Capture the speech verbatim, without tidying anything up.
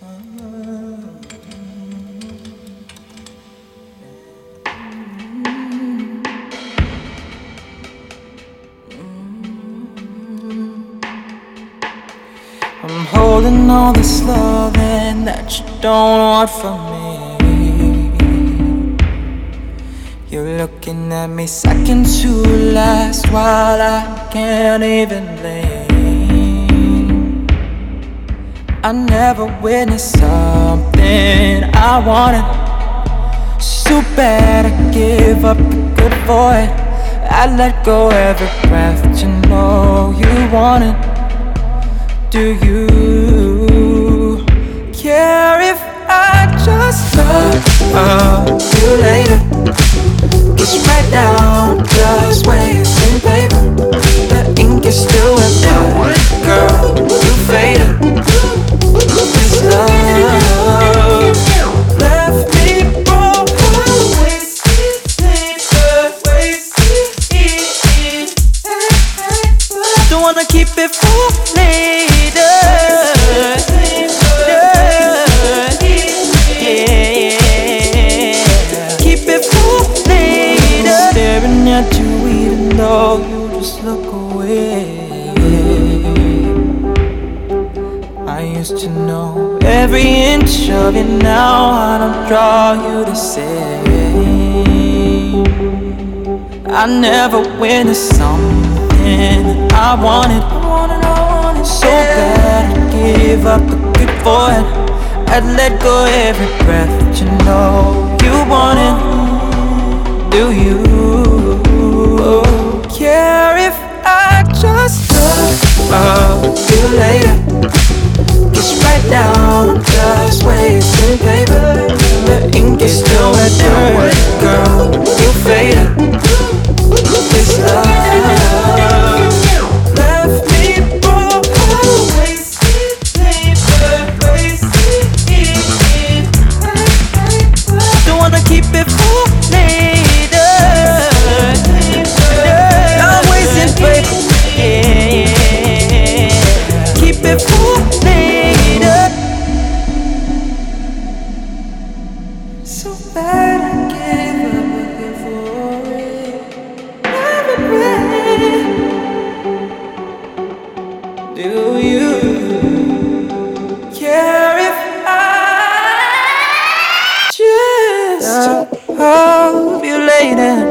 I'm holding all this loving that you don't want from me. You're looking at me second to last while I can't even blink. I never witnessed something I wanted so bad I give up the good for it. I let go every breath to know you wanted. Do you care if I just love you later? It's right down, just wasting paper. The ink is still wet, girl, you faded. This love left me broke, wasted paper, wasted. Don't wanna keep it for later. Staring at you even though you just look away. I used to know every inch of you, now I don't draw you to say I never witnessed something I wanted, I wanted, I wanted so bad I'd give up the good for it. I'd let go every breath that you know you wanted. Do you care if I just love you later? Just right down, just wasting paper. The ink is still wet, girl, you faded. This love left me broke, wasted paper, wasted. Don't wanna keep it for later. I'm wasting paper, yeah. Keep it for later. So bad I gave up looking for it. Never regret. Do you care if I just love you later?